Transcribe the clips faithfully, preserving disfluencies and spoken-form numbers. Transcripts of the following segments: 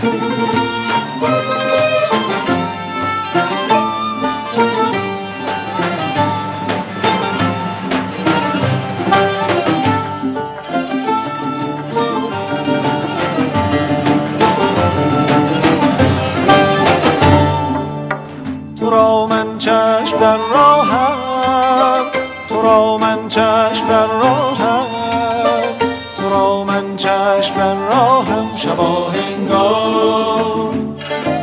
تو را من چشم در راهم، تو را من چشم در راهم، تو را من چشم در راهم شبا هنگام.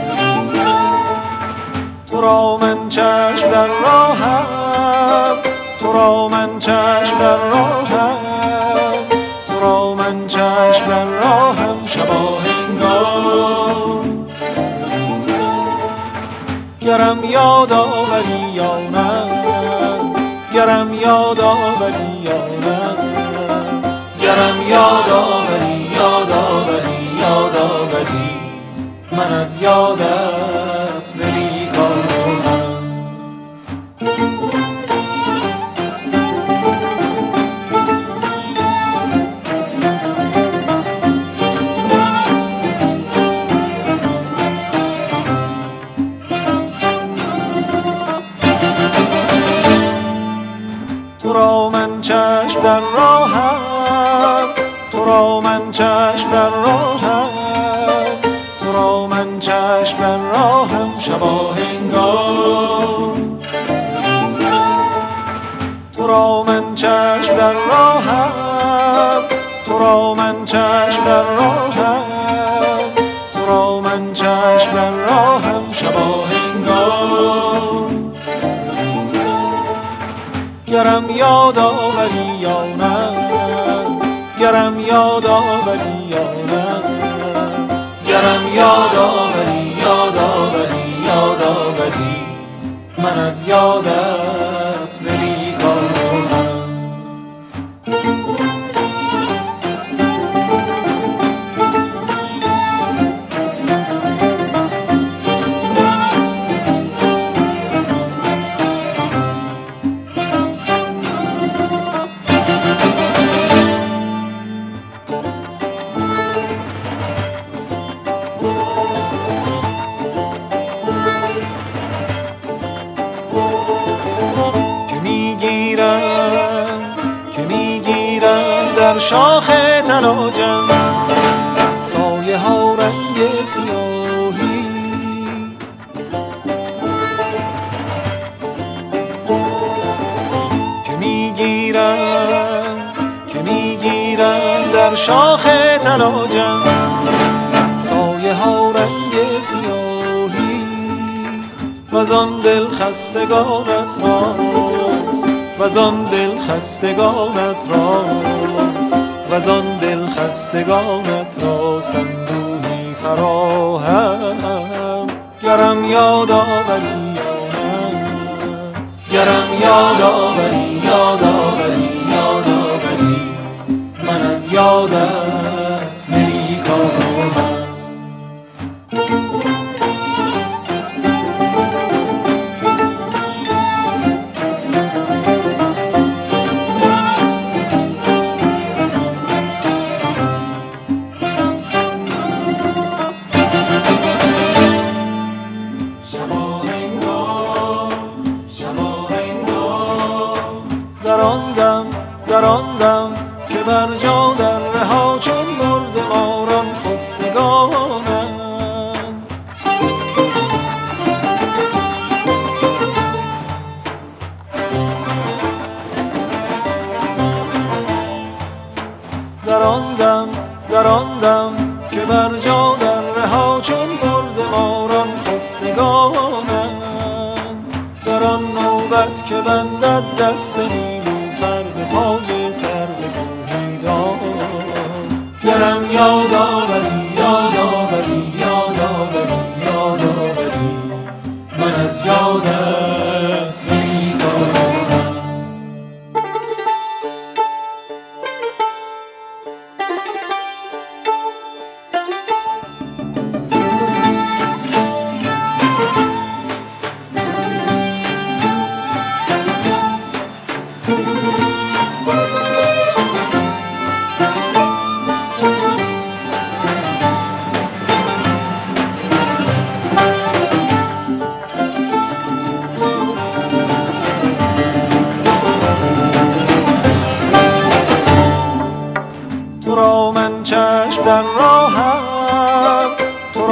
تو را من چشم در راهم، تو را من چشم در راهم، تو را من چشم در راهم شبا هنگام. گرم یاد آوری یا نه، گرم یاد آوری یا نه، گرم یاد آوری یاد آوری یاد آوری من از یادت نمی کنم. تو را من چشم در راهم، تو را من چشم در راهم، تو را من چشم در راهم شبا هنگام. تو را من چشم در راهم، تو را من چشم در راهم، تو را من چشم در راهم شبا هنگام. گرم یاد آوری یا نه، گرم یاد آوری یا نه، گرم یاد آوری یاد آوری یاد آوری من از یادت نمی کنم. که میگیرن در شاخ تلاجم سایه ها رنگ سیاهی، که میگیرن که میگیرن در شاخ تلاجم سایه ها رنگ سیاهی. وزان دل خستگانت راست، وزان دل خستگانت راست، وزان دل خستگانت راست اندوهی فراهم. گرم یاد آوری یا نه، گرم یاد آوری یاد آوری یاد آوری من از یادت نمی کنم. در آن دم در آن دم که بر جا در رها چون مرده ماران خفتگانند. در آن دم در آن دم که بر جا در رها چون مرده ماران خفتگانند. در آن نوبت که بندد دست نیلوفر به پای سرو کوهیدان. گرم یاد آوری یاد آوری یاد آوری یاد آوری من از یادت نمی کنم.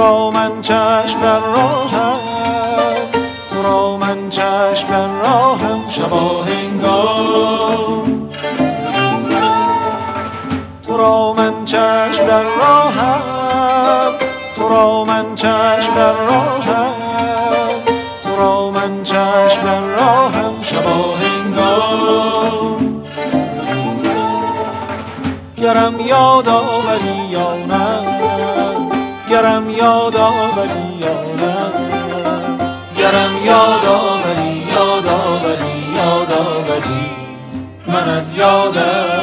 را من چشم در راهم، تو را من چشم در راهم شبا هنگام. تو را من چشم در راهم، تو را من چشم در راهم، تو را من چشم در راهم شبا هنگام. گرم یاد آوری یا نه، گرم یاد آوری یا نه، گرم یاد آوری یاد آوری یاد آوری من از یادت